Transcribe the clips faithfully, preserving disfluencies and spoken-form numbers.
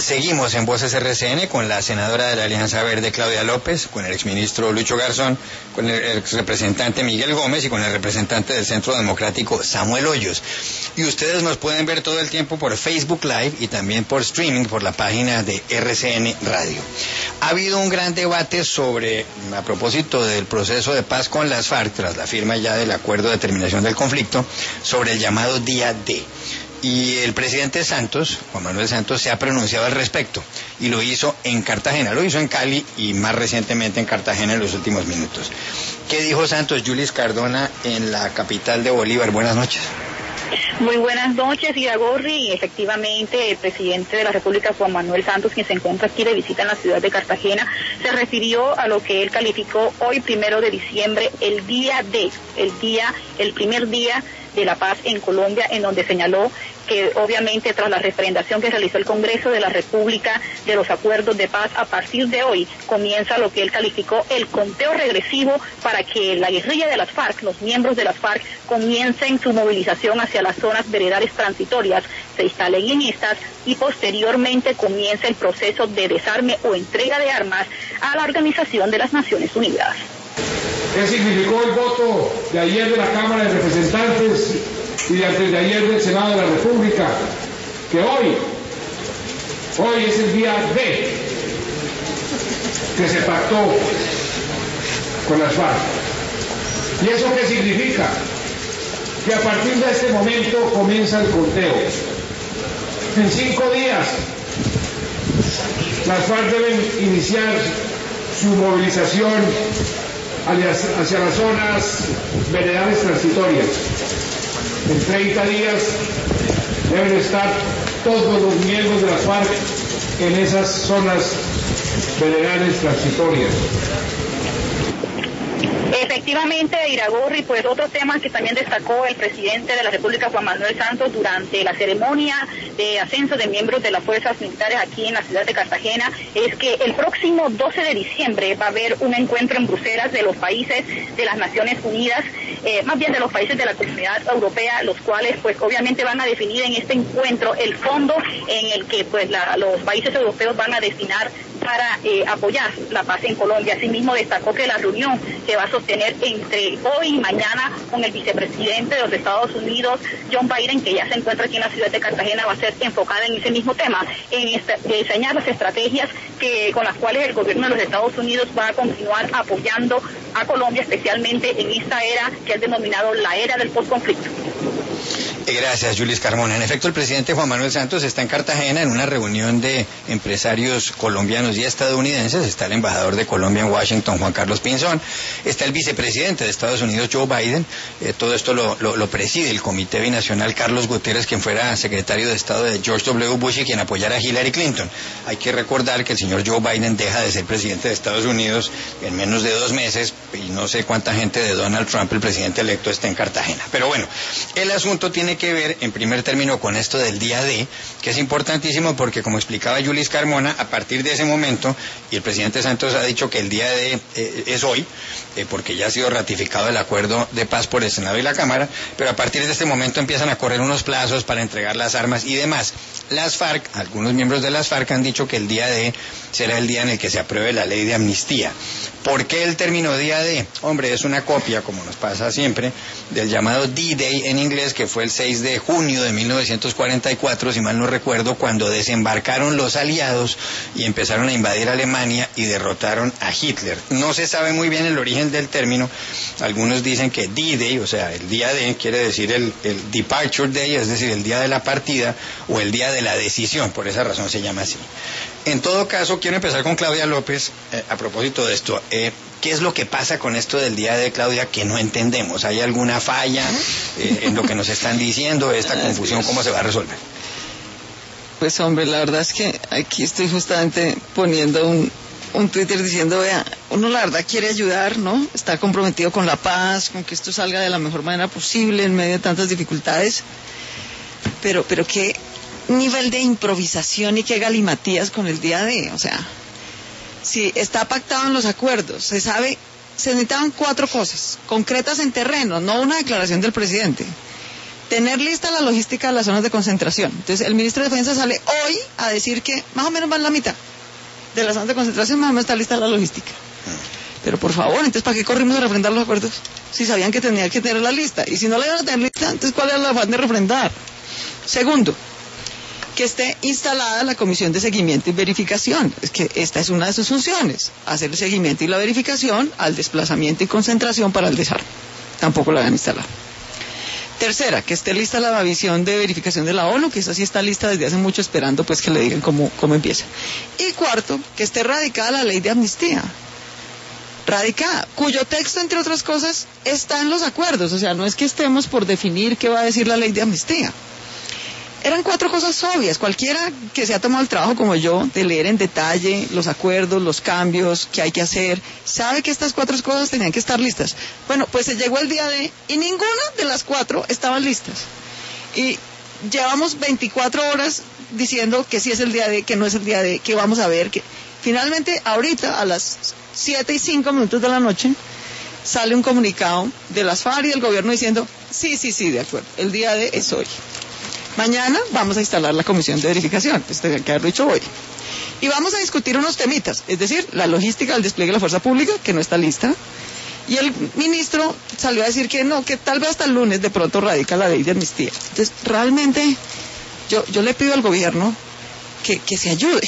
Seguimos en Voces R C N con la senadora de la Alianza Verde, Claudia López, con el exministro Lucho Garzón, con el exrepresentante Miguel Gómez y con el representante del Centro Democrático, Samuel Hoyos. Y ustedes nos pueden ver todo el tiempo por Facebook Live y también por streaming por la página de R C N Radio. Ha habido un gran debate sobre, a propósito del proceso de paz con las FARC, tras la firma ya del acuerdo de terminación del conflicto, sobre el llamado Día D. Y el presidente Santos, Juan Manuel Santos, se ha pronunciado al respecto y lo hizo en Cartagena, lo hizo en Cali y más recientemente en Cartagena en los últimos minutos. ¿Qué dijo Santos? Julis Cardona en la capital de Bolívar. Buenas noches. Muy buenas noches, Iragorri. Efectivamente, el presidente de la República, Juan Manuel Santos, quien se encuentra aquí de visita en la ciudad de Cartagena, se refirió a lo que él calificó hoy, primero de diciembre, el día de, el día, el primer día de la paz en Colombia, en donde señaló que obviamente tras la referendación que realizó el Congreso de la República de los acuerdos de paz, a partir de hoy comienza lo que él calificó el conteo regresivo para que la guerrilla de las FARC, los miembros de las FARC, comiencen su movilización hacia las zonas veredales transitorias, se instalen en estas y posteriormente comience el proceso de desarme o entrega de armas a la Organización de las Naciones Unidas. ¿Qué significó el voto de ayer de la Cámara de Representantes y de antes de ayer del Senado de la República? Que hoy, hoy es el día D que se pactó con las FARC. ¿Y eso qué significa? Que a partir de este momento comienza el conteo. En cinco días las FARC deben iniciar su movilización hacia las zonas veredales transitorias. En treinta días deben estar todos los miembros de las FARC en esas zonas veredales transitorias. Efectivamente, Iragorri, pues otro tema que también destacó el presidente de la República, Juan Manuel Santos, durante la ceremonia de ascenso de miembros de las fuerzas militares aquí en la ciudad de Cartagena, es que el próximo doce de diciembre va a haber un encuentro en Bruselas de los países de las Naciones Unidas, eh, más bien de los países de la Comunidad Europea, los cuales pues obviamente van a definir en este encuentro el fondo en el que pues la, los países europeos van a destinar para eh, apoyar la paz en Colombia. Asimismo destacó que la reunión que va a sostener entre hoy y mañana con el vicepresidente de los Estados Unidos, John Biden, que ya se encuentra aquí en la ciudad de Cartagena, va a ser enfocada en ese mismo tema, en esta, de diseñar las estrategias que con las cuales el gobierno de los Estados Unidos va a continuar apoyando a Colombia, especialmente en esta era que es denominado la era del postconflicto. Gracias, Julis Carmona. En efecto, el presidente Juan Manuel Santos está en Cartagena en una reunión de empresarios colombianos y estadounidenses. Está el embajador de Colombia en Washington, Juan Carlos Pinzón. Está el vicepresidente de Estados Unidos, Joe Biden. Eh, todo esto lo, lo, lo preside el Comité Binacional Carlos Gutiérrez, quien fuera secretario de Estado de George W. Bush y quien apoyara a Hillary Clinton. Hay que recordar que el señor Joe Biden deja de ser presidente de Estados Unidos en menos de dos meses y no sé cuánta gente de Donald Trump, el presidente electo, está en Cartagena. Pero bueno, el asunto tiene que ver en primer término con esto del día D, que es importantísimo porque, como explicaba Julis Carmona, a partir de ese momento, y el presidente Santos ha dicho que el día D eh, es hoy, eh, porque ya ha sido ratificado el acuerdo de paz por el Senado y la Cámara, pero a partir de este momento empiezan a correr unos plazos para entregar las armas y demás. Las FARC, algunos miembros de las FARC han dicho que el día D será el día en el que se apruebe la ley de amnistía. ¿Por qué el término día D? Hombre, es una copia, como nos pasa siempre, del llamado D-Day en inglés, que fue el seis de junio de mil novecientos cuarenta y cuatro, si mal no recuerdo, cuando desembarcaron los aliados y empezaron a invadir Alemania y derrotaron a Hitler. No se sabe muy bien el origen del término. Algunos dicen que D-Day, o sea, el día D, quiere decir el, el Departure Day, es decir, el día de la partida o el día de la decisión, por esa razón se llama así. En todo caso, quiero empezar con Claudia López, eh, a propósito de esto. Eh, ¿Qué es lo que pasa con esto del día de Claudia que no entendemos? ¿Hay alguna falla eh, en lo que nos están diciendo? ¿Esta confusión cómo se va a resolver? Pues hombre, la verdad es que aquí estoy justamente poniendo un, un Twitter diciendo, vea, uno la verdad quiere ayudar, ¿no? Está comprometido con la paz, con que esto salga de la mejor manera posible en medio de tantas dificultades, pero, pero qué nivel de improvisación y qué galimatías con el día de, o sea, si está pactado en los acuerdos, se sabe, se necesitaban cuatro cosas concretas en terreno, no una declaración del presidente, tener lista la logística de las zonas de concentración. Entonces el ministro de Defensa sale hoy a decir que más o menos van la mitad de las zonas de concentración, más o menos está lista la logística. Pero por favor, entonces ¿para qué corrimos a refrendar los acuerdos? Si sabían que tenían que tener la lista. Y si no la iban a tener lista, entonces ¿cuál era el afán de refrendar? Segundo, que esté instalada la comisión de seguimiento y verificación. Es que esta es una de sus funciones, hacer el seguimiento y la verificación al desplazamiento y concentración para el desarme. Tampoco la van a instalar. Tercera, que esté lista la visión de verificación de la ONU, que esa sí está lista desde hace mucho, esperando pues que le digan cómo, cómo empieza. Y cuarto, que esté radicada la ley de amnistía. Radicada, cuyo texto, entre otras cosas, está en los acuerdos. O sea, no es que estemos por definir qué va a decir la ley de amnistía. Eran cuatro cosas obvias. Cualquiera que se ha tomado el trabajo como yo de leer en detalle los acuerdos, los cambios que hay que hacer, sabe que estas cuatro cosas tenían que estar listas. Bueno, pues se llegó el día de y ninguna de las cuatro estaban listas. Y llevamos veinticuatro horas diciendo que sí es el día de, que no es el día de, que vamos a ver. Que finalmente, ahorita, a las siete y cinco minutos de la noche, sale un comunicado de las FARC y del gobierno diciendo, sí, sí, sí, de acuerdo, el día de es hoy. Mañana vamos a instalar la comisión de verificación, esto tenía que haberlo dicho hoy. Y vamos a discutir unos temitas, es decir, la logística del despliegue de la fuerza pública, que no está lista. Y el ministro salió a decir que no, que tal vez hasta el lunes de pronto radica la ley de amnistía. Entonces, realmente, yo, yo le pido al gobierno que, que se ayude,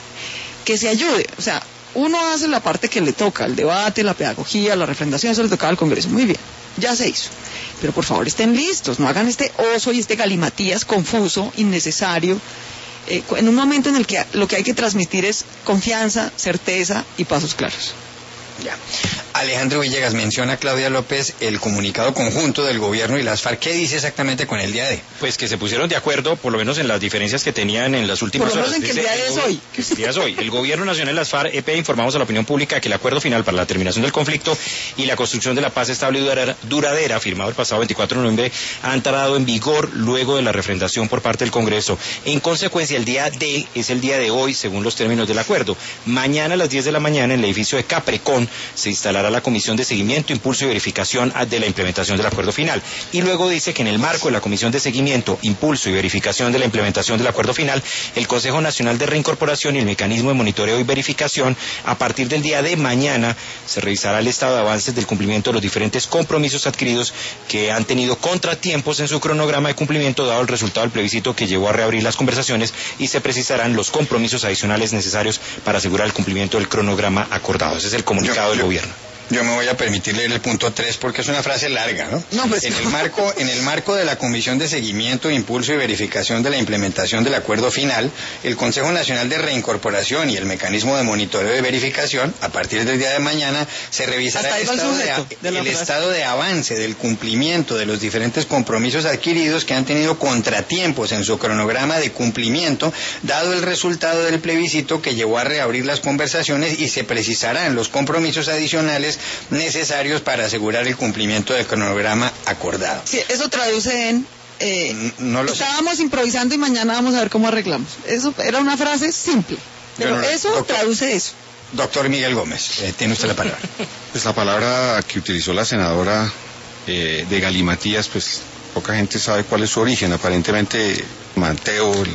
que se ayude. O sea, uno hace la parte que le toca, el debate, la pedagogía, la refrendación, eso le tocaba al Congreso. Muy bien, ya se hizo. Pero por favor estén listos, no hagan este oso y este galimatías confuso, innecesario, eh, en un momento en el que lo que hay que transmitir es confianza, certeza y pasos claros. Ya. Alejandro Villegas, menciona Claudia López el comunicado conjunto del gobierno y las FARC. ¿Qué dice exactamente con el día de? Pues que se pusieron de acuerdo, por lo menos en las diferencias que tenían en las últimas por lo horas. Menos en que el día de es hoy. Que el día es hoy. El gobierno nacional y las FARC E P informamos a la opinión pública que el acuerdo final para la terminación del conflicto y la construcción de la paz estable y duradera, firmado el pasado veinticuatro de noviembre, ha entrado en vigor luego de la refrendación por parte del Congreso. En consecuencia, el día D es el día de hoy, según los términos del acuerdo. Mañana a las diez de la mañana, en el edificio de Caprecon, se instalará la comisión de seguimiento, impulso y verificación de la implementación del acuerdo final. Y luego dice que en el marco de la comisión de seguimiento, impulso y verificación de la implementación del acuerdo final, el Consejo Nacional de Reincorporación y el mecanismo de monitoreo y verificación, a partir del día de mañana, se revisará el estado de avances del cumplimiento de los diferentes compromisos adquiridos que han tenido contratiempos en su cronograma de cumplimiento dado el resultado del plebiscito que llevó a reabrir las conversaciones, y se precisarán los compromisos adicionales necesarios para asegurar el cumplimiento del cronograma acordado. Ese es el comunicado yo, del yo... gobierno. Yo me voy a permitir leer el punto tres porque es una frase larga, ¿no? No, pues en no. el marco, en el marco de la Comisión de Seguimiento, Impulso y Verificación de la Implementación del Acuerdo Final, el Consejo Nacional de Reincorporación y el Mecanismo de Monitoreo y Verificación, a partir del día de mañana, se revisará el, estado de, de el estado de avance del cumplimiento de los diferentes compromisos adquiridos que han tenido contratiempos en su cronograma de cumplimiento, dado el resultado del plebiscito que llevó a reabrir las conversaciones, y se precisarán los compromisos adicionales necesarios para asegurar el cumplimiento del cronograma acordado. Sí, eso traduce en eh, no lo estábamos sé. improvisando y mañana vamos a ver cómo arreglamos. Eso era una frase simple, pero no, eso doctor, traduce eso. Doctor Miguel Gómez, eh, tiene usted la palabra. Pues la palabra que utilizó la senadora eh, de galimatías, pues poca gente sabe cuál es su origen. Aparentemente Mateo, el,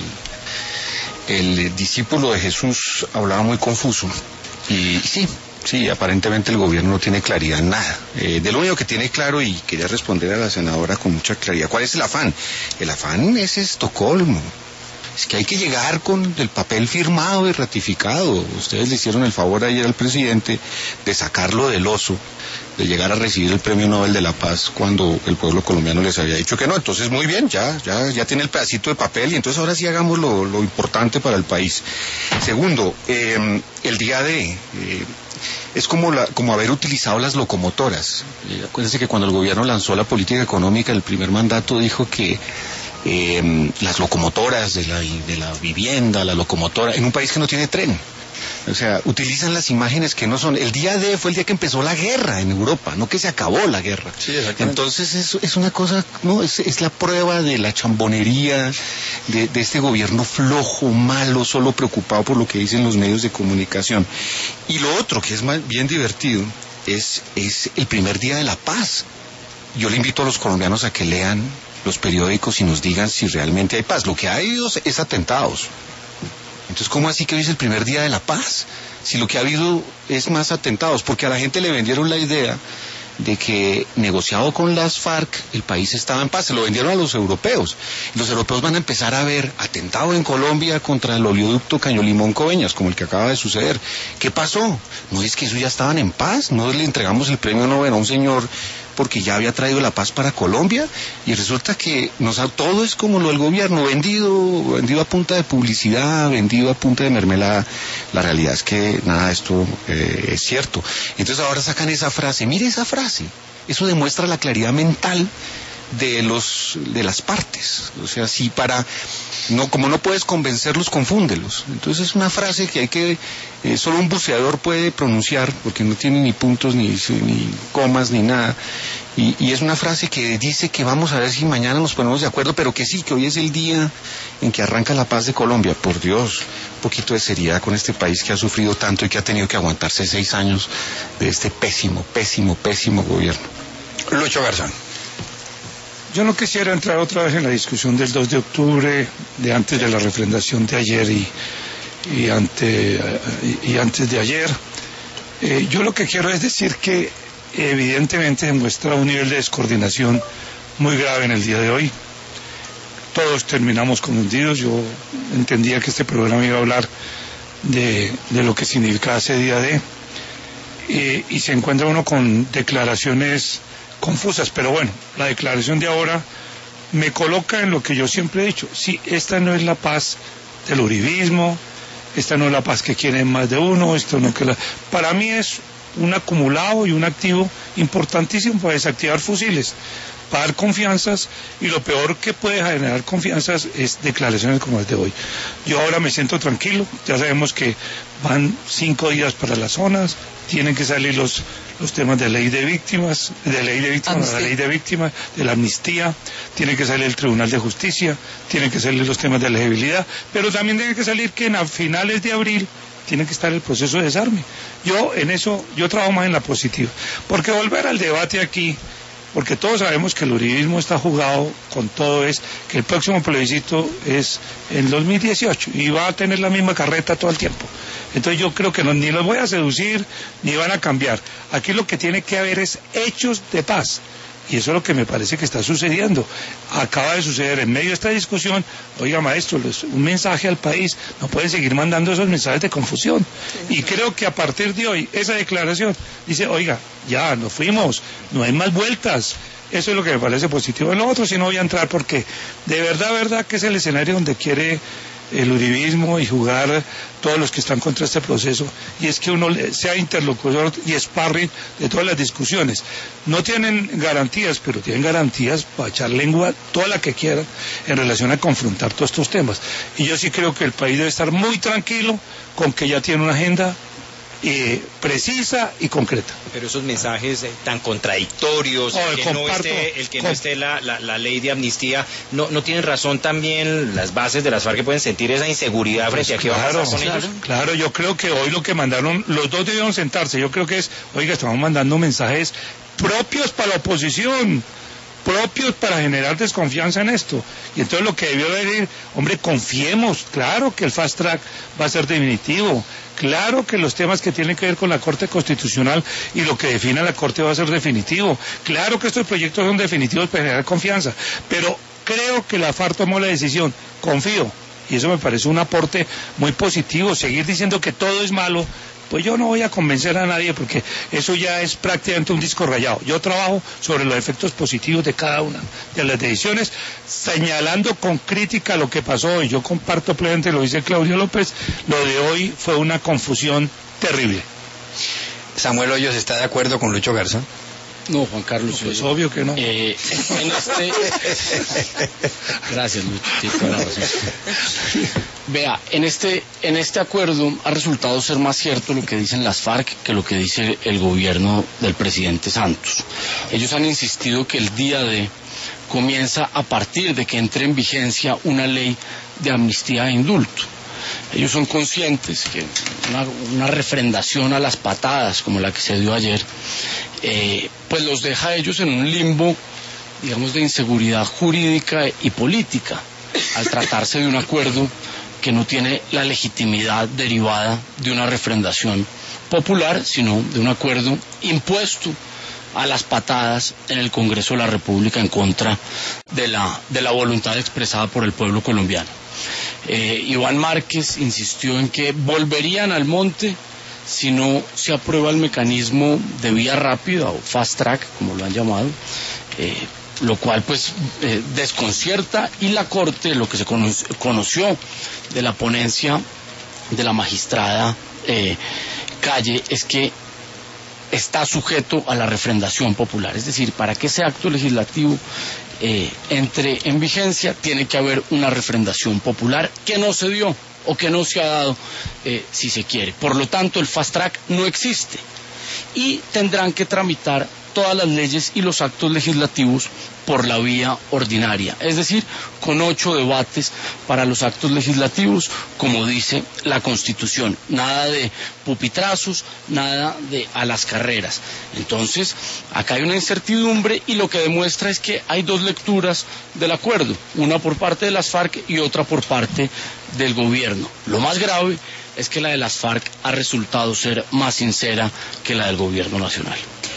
el, el discípulo de Jesús, hablaba muy confuso. Y sí, sí, aparentemente el gobierno no tiene claridad en nada. Eh, de lo único que tiene claro, y quería responder a la senadora con mucha claridad, ¿cuál es el afán? El afán es Estocolmo. Es que hay que llegar con el papel firmado y ratificado. Ustedes le hicieron el favor ayer al presidente de sacarlo del oso, de llegar a recibir el Premio Nobel de la Paz cuando el pueblo colombiano les había dicho que no. Entonces, muy bien, ya ya ya tiene el pedacito de papel, y entonces ahora sí hagamos lo, lo importante para el país. Segundo, eh, el día de... Eh, es como la, como haber utilizado las locomotoras. Eh, acuérdense que cuando el gobierno lanzó la política económica, el primer mandato dijo que eh, las locomotoras de la, de la vivienda, la locomotora, en un país que no tiene tren. O sea, utilizan las imágenes que no son. El día D fue el día que empezó la guerra en Europa, no que se acabó la guerra. Sí, entonces es, es una cosa, no, es, es la prueba de la chambonería de, de este gobierno flojo, malo, solo preocupado por lo que dicen los medios de comunicación. Y lo otro, que es más bien divertido, es, es el primer día de la paz. Yo le invito a los colombianos a que lean los periódicos y nos digan si realmente hay paz. Lo que ha habido es atentados. Entonces, ¿cómo así que hoy es el primer día de la paz? Si lo que ha habido es más atentados, porque a la gente le vendieron la idea de que negociado con las FARC el país estaba en paz, se lo vendieron a los europeos. Los europeos van a empezar a ver atentado en Colombia contra el oleoducto Caño-Limón-Coveñas, como el que acaba de suceder. ¿Qué pasó? ¿No es que eso ya estaban en paz? ¿No le entregamos el premio Nobel a un señor porque ya había traído la paz para Colombia? Y resulta que nos, todo es como lo del gobierno, vendido, vendido a punta de publicidad, vendido a punta de mermelada. La realidad es que nada de esto eh, es cierto. Entonces ahora sacan esa frase, mire esa frase, eso demuestra la claridad mental de los de las partes. O sea, si para no como no puedes convencerlos, confúndelos. Entonces es una frase que hay que eh, solo un buceador puede pronunciar, porque no tiene ni puntos ni, ni comas ni nada. Y, y es una frase que dice que vamos a ver si mañana nos ponemos de acuerdo, pero que sí, que hoy es el día en que arranca la paz de Colombia. Por Dios, un poquito de seriedad con este país que ha sufrido tanto y que ha tenido que aguantarse seis años de este pésimo, pésimo, pésimo gobierno. Lucho Garzón. Yo no quisiera entrar otra vez en la discusión del dos de octubre, de antes de la refrendación de ayer y, y, ante, y, y antes de ayer. Eh, yo lo que quiero es decir que evidentemente demuestra un nivel de descoordinación muy grave en el día de hoy. Todos terminamos confundidos. Yo entendía que este programa iba a hablar de, de lo que significaba ese día de... Eh, y se encuentra uno con declaraciones confusas, pero bueno, la declaración de ahora me coloca en lo que yo siempre he dicho. Sí, esta no es la paz del uribismo, esta no es la paz que quieren más de uno, esto no que la... Para mí es un acumulado y un activo importantísimo para desactivar fusiles, para dar confianzas, y lo peor que puede generar confianzas es declaraciones como las de hoy. Yo ahora me siento tranquilo, ya sabemos que van cinco días para las zonas, tienen que salir los los temas de ley de víctimas, de ley de víctimas, de la ley de víctimas, de la amnistía, tiene que salir el Tribunal de Justicia, tienen que salir los temas de elegibilidad, pero también tiene que salir que a finales de abril tiene que estar el proceso de desarme. Yo en eso, yo trabajo más en la positiva, porque volver al debate aquí, porque todos sabemos que el uribismo está jugado con todo, es que el próximo plebiscito es en dos mil dieciocho y va a tener la misma carreta todo el tiempo. Entonces yo creo que no, ni los voy a seducir ni van a cambiar. Aquí lo que tiene que haber es hechos de paz. Y eso es lo que me parece que está sucediendo. Acaba de suceder en medio de esta discusión. Oiga, maestro, un mensaje al país. No pueden seguir mandando esos mensajes de confusión. Y creo que a partir de hoy, esa declaración dice, oiga, ya, nos fuimos, no hay más vueltas. Eso es lo que me parece positivo. En lo otro sí no voy a entrar porque de verdad, verdad que es el escenario donde quiere el uribismo y jugar todos los que están contra este proceso, y es que uno sea interlocutor y sparring de todas las discusiones. No tienen garantías, pero tienen garantías para echar lengua toda la que quieran en relación a confrontar todos estos temas. Y yo sí creo que el país debe estar muy tranquilo con que ya tiene una agenda Eh, precisa y concreta. Pero esos mensajes eh, tan contradictorios, oh, el que comparto, no esté, el que com... no esté la, la, la ley de amnistía, no, no tienen razón también las bases de las FARC que pueden sentir esa inseguridad pues frente a qué claro, va a pasar con claro, ellos. Claro, yo creo que hoy lo que mandaron, los dos debieron sentarse, yo creo que es, oiga, estamos mandando mensajes propios para la oposición, propios para generar desconfianza en esto. Y entonces lo que debió decir, hombre, confiemos, claro que el fast track va a ser definitivo, claro que los temas que tienen que ver con la Corte Constitucional y lo que define la Corte va a ser definitivo, claro que estos proyectos son definitivos para generar confianza, pero creo que la FARC tomó la decisión, confío, y eso me parece un aporte muy positivo. Seguir diciendo que todo es malo, pues yo no voy a convencer a nadie porque eso ya es prácticamente un disco rayado. Yo trabajo sobre los efectos positivos de cada una de las decisiones, señalando con crítica lo que pasó hoy. Yo comparto plenamente lo dice Claudio López, lo de hoy fue una confusión terrible. ¿Samuel Hoyos está de acuerdo con Lucho Garzón? No, Juan Carlos. No, pues eh, obvio que no. Eh, en este... Gracias, Lucho. Sí, toda la razón. Vea, en este, en este acuerdo ha resultado ser más cierto lo que dicen las FARC que lo que dice el gobierno del presidente Santos. Ellos han insistido que el día de comienza a partir de que entre en vigencia una ley de amnistía e indulto. Ellos son conscientes que una, una refrendación a las patadas como la que se dio ayer, eh, pues los deja a ellos en un limbo digamos, de inseguridad jurídica y política, al tratarse de un acuerdo que no tiene la legitimidad derivada de una refrendación popular, sino de un acuerdo impuesto a las patadas en el Congreso de la República en contra de la, de la voluntad expresada por el pueblo colombiano. Eh, Iván Márquez insistió en que volverían al monte si no se aprueba el mecanismo de vía rápida o fast track, como lo han llamado, eh, lo cual pues eh, desconcierta, y la Corte, lo que se cono conoció de la ponencia de la magistrada eh, Calle, es que está sujeto a la refrendación popular. Es decir, para que ese acto legislativo eh, entre en vigencia, tiene que haber una refrendación popular que no se dio o que no se ha dado, eh, si se quiere. Por lo tanto, el fast track no existe y tendrán que tramitar todas las leyes y los actos legislativos por la vía ordinaria, es decir, con ocho debates para los actos legislativos, como dice la Constitución. Nada de pupitrazos, nada de a las carreras. Entonces, acá hay una incertidumbre, y lo que demuestra es que hay dos lecturas del acuerdo, una por parte de las FARC y otra por parte del gobierno. Lo más grave es que la de las FARC ha resultado ser más sincera que la del gobierno nacional.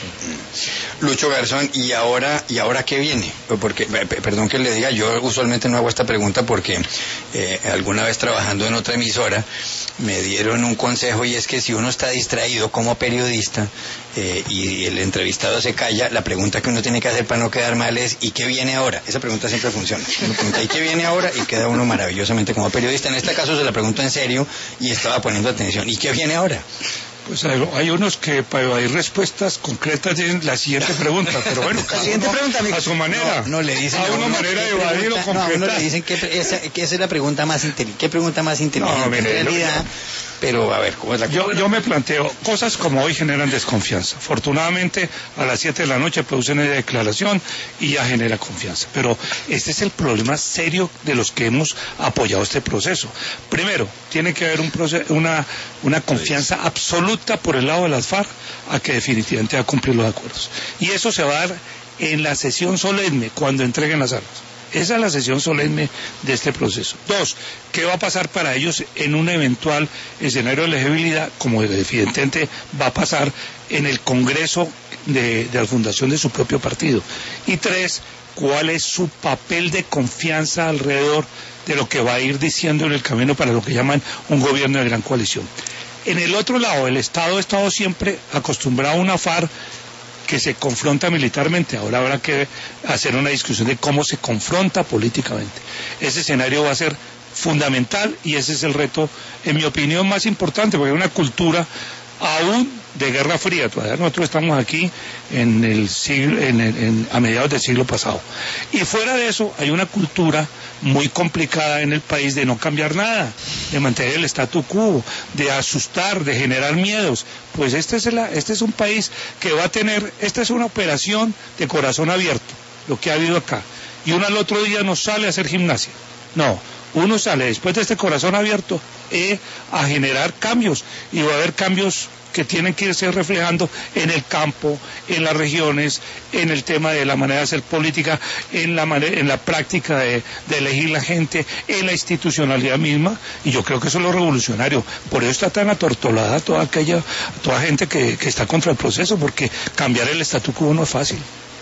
Lucho Garzón, ¿y ahora y ahora qué viene? Porque, perdón que le diga, yo usualmente no hago esta pregunta porque eh, alguna vez trabajando en otra emisora me dieron un consejo, y es que si uno está distraído como periodista eh, y el entrevistado se calla, la pregunta que uno tiene que hacer para no quedar mal es ¿y qué viene ahora? Esa pregunta siempre funciona. Uno pregunta ¿y qué viene ahora? Y queda uno maravillosamente como periodista. En este caso se la pregunto en serio y estaba poniendo atención. ¿Y qué viene ahora? Pues hay, hay unos que para hay respuestas concretas tienen la siguiente pregunta, pero bueno, la siguiente pregunta, amigo, a su manera. No, no le dicen a una manera de evadir o concretar. No, a uno le dicen que esa, que esa es la pregunta más inteligente. ¿Qué pregunta más inteligente? No, mire, en realidad, no. Pero a ver, ¿cómo es la cosa? Yo, yo me planteo, cosas como hoy generan desconfianza. Afortunadamente, a las siete de la noche producen una declaración y ya genera confianza. Pero este es el problema serio de los que hemos apoyado este proceso. Primero, tiene que haber un proceso, una, una confianza absoluta por el lado de las FARC a que definitivamente va a cumplir los acuerdos. Y eso se va a dar en la sesión solemne, cuando entreguen las armas. Esa es la sesión solemne de este proceso. Dos, ¿qué va a pasar para ellos en un eventual escenario de elegibilidad, como evidentemente va a pasar en el Congreso de, de la fundación de su propio partido? Y tres, ¿cuál es su papel de confianza alrededor de lo que va a ir diciendo en el camino para lo que llaman un gobierno de gran coalición? En el otro lado, el Estado ha estado siempre acostumbrado a una FARC que se confronta militarmente. Ahora habrá que hacer una discusión de cómo se confronta políticamente. Ese escenario va a ser fundamental y ese es el reto, en mi opinión, más importante, porque hay una cultura aún de Guerra Fría. Todavía nosotros estamos aquí en el siglo, en, en, a mediados del siglo pasado. Y fuera de eso, hay una cultura muy complicada en el país de no cambiar nada, de mantener el statu quo, de asustar, de generar miedos. Pues este es, la, este es un país que va a tener, esta es una operación de corazón abierto, lo que ha habido acá. Y uno al otro día no sale a hacer gimnasia. No, uno sale después de este corazón abierto eh, a generar cambios, y va a haber cambios que tienen que irse reflejando en el campo, en las regiones, en el tema de la manera de hacer política, en la manera, en la práctica de, de elegir la gente, en la institucionalidad misma, y yo creo que eso es lo revolucionario. Por eso está tan atortolada toda aquella, toda gente que, que está contra el proceso, porque cambiar el statu quo no es fácil.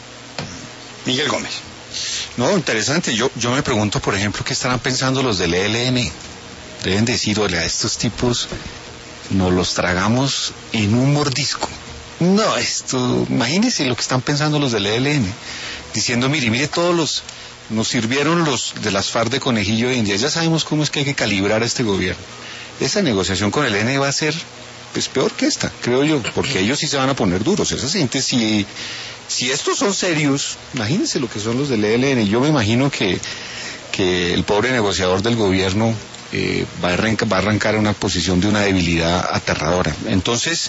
Miguel Gómez. No, interesante. Yo, yo me pregunto, por ejemplo, ¿qué estarán pensando los del E L N? Deben decir, oye, a estos tipos nos los tragamos en un mordisco. No, esto, imagínense lo que están pensando los del E L N, diciendo, mire, mire, todos los, nos sirvieron los de las FARC de conejillo de India, ya sabemos cómo es que hay que calibrar a este gobierno. Esa negociación con el E L N va a ser, pues, peor que esta, creo yo, porque ellos sí se van a poner duros. Esa gente, si, si estos son serios, imagínense lo que son los del E L N. Yo me imagino que, que el pobre negociador del gobierno Eh, va, a arrancar, va a arrancar en una posición de una debilidad aterradora. Entonces,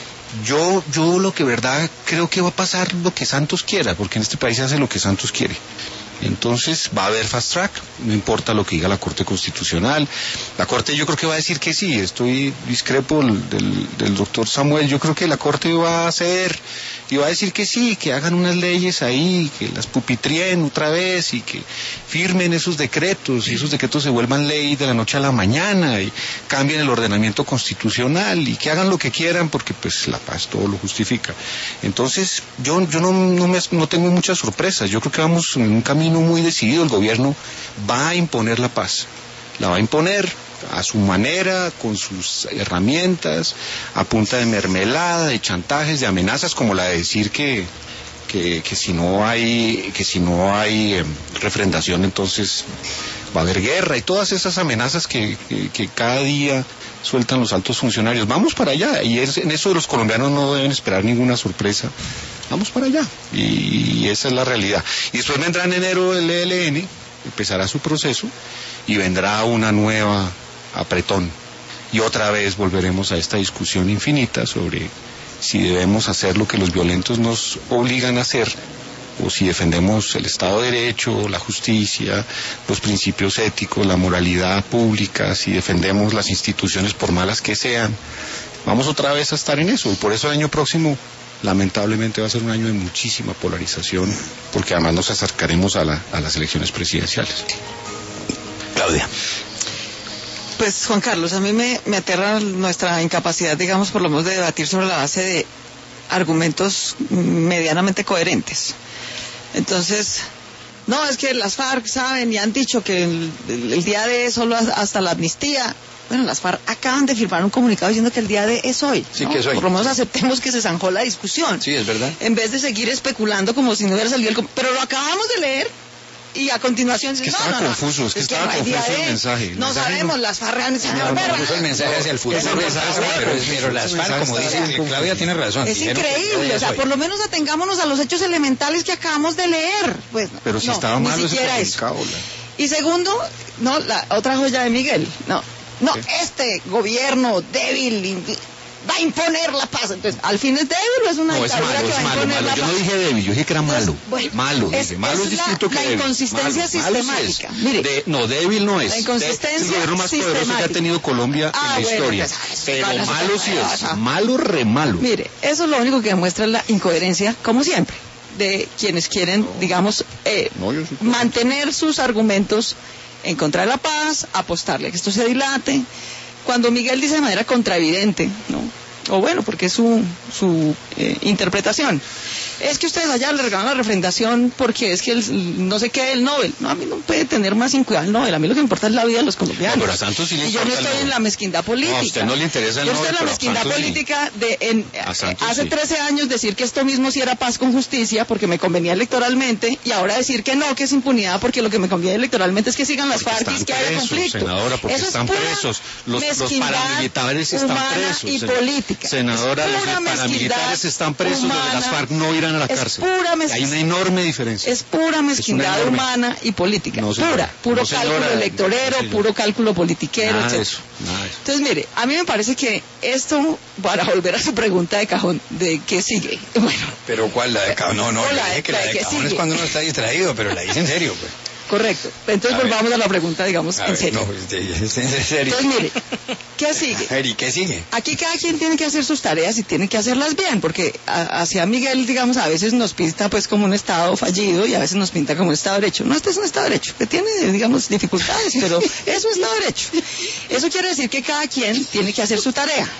yo, yo lo que verdad creo que va a pasar lo que Santos quiera, porque en este país se hace lo que Santos quiere. Entonces va a haber fast track, no importa lo que diga la Corte Constitucional. La Corte yo creo que va a decir que sí, estoy discrepo del, del doctor Samuel, yo creo que la Corte va a hacer y va a decir que sí, que hagan unas leyes ahí, que las pupitrien otra vez y que firmen esos decretos y esos decretos se vuelvan ley de la noche a la mañana y cambien el ordenamiento constitucional y que hagan lo que quieran porque pues la paz todo lo justifica. Entonces yo, yo no, no, me, no tengo muchas sorpresas, yo creo que vamos en un camino muy decidido, el gobierno va a imponer la paz, la va a imponer a su manera, con sus herramientas, a punta de mermelada, de chantajes, de amenazas, como la de decir que, que, que si no hay, que si no hay eh, refrendación, entonces va a haber guerra, y todas esas amenazas que, que, que cada día sueltan los altos funcionarios. Vamos para allá, y es, en eso los colombianos no deben esperar ninguna sorpresa. Vamos para allá, y, y esa es la realidad. Y después vendrá en enero el E L N, empezará su proceso, y vendrá una nueva apretón. Y otra vez volveremos a esta discusión infinita sobre si debemos hacer lo que los violentos nos obligan a hacer, o si defendemos el Estado de Derecho, la justicia, los principios éticos, la moralidad pública, si defendemos las instituciones por malas que sean. Vamos otra vez a estar en eso, y por eso el año próximo lamentablemente va a ser un año de muchísima polarización, porque además nos acercaremos a, la, a las elecciones presidenciales. Claudia. Pues Juan Carlos, a mí me, me aterra nuestra incapacidad, digamos, por lo menos de debatir sobre la base de argumentos medianamente coherentes. Entonces, no, es que las FARC saben y han dicho que el, el, el día de solo hasta la amnistía. Bueno, las FARC acaban de firmar un comunicado diciendo que el día de es hoy, sí, ¿no? que es hoy. Por lo menos aceptemos que se zanjó la discusión. Sí, es verdad. En vez de seguir especulando como si no hubiera salido el... Com- Pero lo acabamos de leer y a continuación... Es que no, estaba no, confuso, no, es que es que estaba no confuso el el mensaje. El no mensaje sabemos, no... las FARC han... No, no, puso el mensaje hacia el futuro, pero, es, pero las FARC, como dice Claudia, tiene razón. Es increíble, o sea, por lo menos atengámonos a los hechos elementales que acabamos de leer. Pues, pero si no, estaba mal ese comunicado. Y segundo, no, la otra joya de Miguel, no. No, ¿qué? Este gobierno débil va a imponer la paz. Entonces, ¿al fin es débil o es una no, dictadura es malo, que va a imponer malo, la yo paz? No dije débil, yo dije que era malo. Bueno, malo, es, dije, malo es, es distinto la, que la débil. inconsistencia malo, sistemática. Malo sí Mire, de, no, débil no es. La inconsistencia es el gobierno más poderoso que ha tenido Colombia ah, en la bueno, historia. pues, pero bueno, malo sí es. ajá. Malo, re malo. Mire, eso es lo único que demuestra la incoherencia, como siempre, de quienes quieren, no, digamos, eh, no, sí mantener sus argumentos en contra de la paz, apostarle a que esto se dilate. Cuando Miguel dice de manera contraevidente, ¿no? O bueno, porque es su, su eh, interpretación. Es que ustedes allá le regalan la refrendación porque es que el, no sé qué el Nobel. No, a mí no puede tener más incuidado el Nobel. A mí lo que me importa es la vida de los colombianos. No, pero a Santos sí le y yo no estoy en la mezquindad política. No, a usted no le interesa el yo Nobel, estoy en la mezquindad política sí. de en, hace sí. trece años decir que esto mismo sí era paz con justicia porque me convenía electoralmente y ahora decir que no, que es impunidad porque lo que me conviene electoralmente es que sigan las FARC y que haya conflicto. Senadora, porque Eso están es presos. Los, los paramilitares están presos. Y política. Senadora, los paramilitares están presos, los de las FARC no irán a la cárcel. Hay una enorme diferencia. Es pura mezquindad humana y política. No, pura, puro no, cálculo señora, electorero, no, puro cálculo politiquero, nada etcétera. de eso, nada de eso. Entonces, mire, a mí me parece que esto, para volver a su pregunta de cajón, de qué sigue. Bueno. Pero ¿cuál la de cajón? No, no, la, dije que la la de, de cajón sigue. Es cuando uno está distraído, pero la dice en serio, pues. Correcto. Entonces a volvamos ver. a la pregunta, digamos, a en ver, serio. No, es en serio. Entonces, mire, ¿qué sigue? A ver, ¿y qué sigue? Aquí cada quien tiene que hacer sus tareas y tiene que hacerlas bien, porque a, hacia Miguel, digamos, a veces nos pinta pues como un Estado fallido y a veces nos pinta como un Estado de Derecho. No, este es un Estado de Derecho, que tiene, digamos, dificultades, pero es un Estado de Derecho. Eso quiere decir que cada quien tiene que hacer su tarea.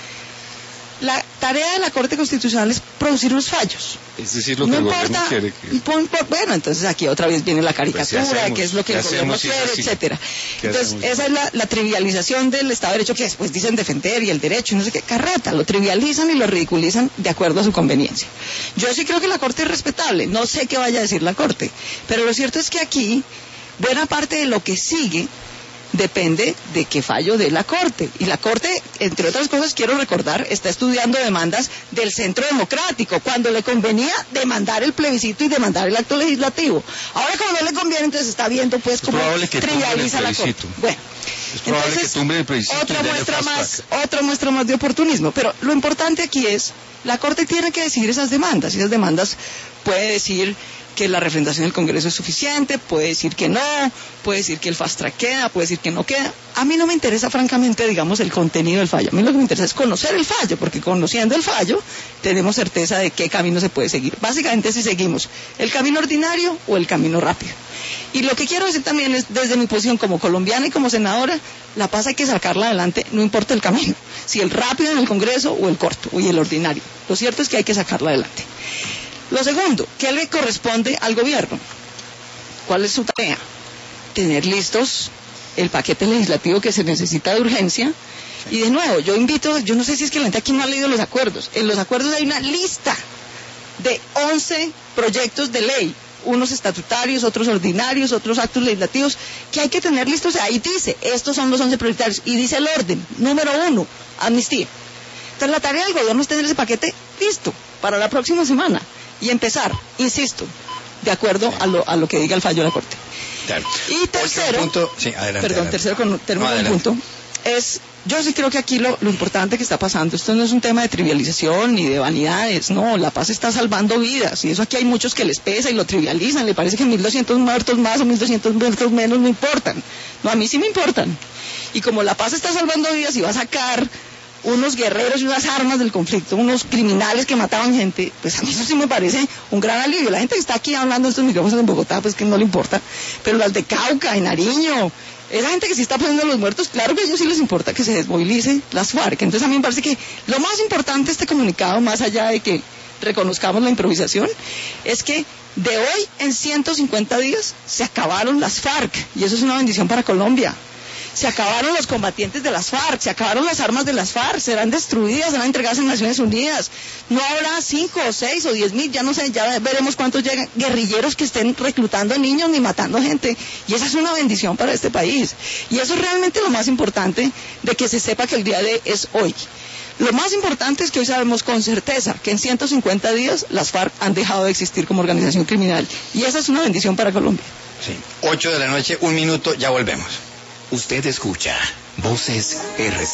La tarea de la Corte Constitucional es producir unos fallos. Es decir, lo que no el importa, gobierno quiere que... Pon, pon, bueno, entonces aquí otra vez viene la caricatura, pues hacemos, que es lo que el gobierno quiere, etcétera. Entonces, esa es la, la trivialización del Estado de Derecho que después dicen defender y el derecho, y no sé qué, carreta, lo trivializan y lo ridiculizan de acuerdo a su conveniencia. Yo sí creo que la Corte es respetable, no sé qué vaya a decir la Corte, pero lo cierto es que aquí, buena parte de lo que sigue depende de qué fallo de la Corte. Y la Corte, entre otras cosas, quiero recordar, está estudiando demandas del Centro Democrático, cuando le convenía demandar el plebiscito y demandar el acto legislativo. Ahora, como no le conviene, entonces está viendo pues cómo trivializa la Corte. Bueno, es probable entonces, que tumbe el plebiscito otra muestra más, otra muestra más de oportunismo. Pero lo importante aquí es, la Corte tiene que decidir esas demandas, y esas demandas puede decir que la refrendación del Congreso es suficiente, puede decir que no, puede decir que el fast track queda, puede decir que no queda. A mí no me interesa francamente, digamos, el contenido del fallo. A mí lo que me interesa es conocer el fallo, porque conociendo el fallo tenemos certeza de qué camino se puede seguir. Básicamente si seguimos el camino ordinario o el camino rápido. Y lo que quiero decir también es, desde mi posición como colombiana y como senadora, la paz hay que sacarla adelante, no importa el camino, si el rápido en el Congreso o el corto, o el ordinario. Lo cierto es que hay que sacarla adelante. Lo segundo, ¿qué le corresponde al gobierno? ¿Cuál es su tarea? Tener listos el paquete legislativo que se necesita de urgencia. Y de nuevo, yo invito, yo no sé si es que la gente aquí no ha leído los acuerdos. En los acuerdos hay una lista de once proyectos de ley, unos estatutarios, otros ordinarios, otros actos legislativos, que hay que tener listos. Ahí dice, estos son los once prioritarios, y dice el orden, número uno, amnistía. Entonces la tarea del gobierno es tener ese paquete listo para la próxima semana y empezar, insisto, de acuerdo a lo, a lo que diga el fallo de la Corte. Claro. Y tercero, punto, sí, adelante, perdón, adelante. tercero con, termino con un punto, es, yo sí creo que aquí lo, lo importante que está pasando, esto no es un tema de trivialización ni de vanidades, no, la paz está salvando vidas, y eso aquí hay muchos que les pesa y lo trivializan, le parece que mil doscientos muertos más o mil doscientos muertos menos no importan, no, a mí sí me importan, y como la paz está salvando vidas y va a sacar unos guerreros y unas armas del conflicto, unos criminales que mataban gente, pues a mí eso sí me parece un gran alivio. La gente que está aquí hablando de estos micrófonos en Bogotá, pues que no le importa, pero las de Cauca, en Nariño, esa gente que sí está poniendo los muertos, claro que a ellos sí les importa que se desmovilice las FARC. Entonces a mí me parece que lo más importante de este comunicado, más allá de que reconozcamos la improvisación, es que de hoy en ciento cincuenta días se acabaron las FARC, y eso es una bendición para Colombia. Se acabaron los combatientes de las FARC, se acabaron las armas de las FARC, serán destruidas, serán entregadas en Naciones Unidas. No habrá cinco o seis o diez mil, ya no sé, ya veremos cuántos llegan, guerrilleros que estén reclutando niños ni matando gente. Y esa es una bendición para este país. Y eso es realmente lo más importante, de que se sepa que el día de es hoy. Lo más importante es que hoy sabemos con certeza que en ciento cincuenta días las FARC han dejado de existir como organización criminal. Y esa es una bendición para Colombia. Sí, ocho de la noche, un minuto, ya volvemos. Usted escucha Voces R.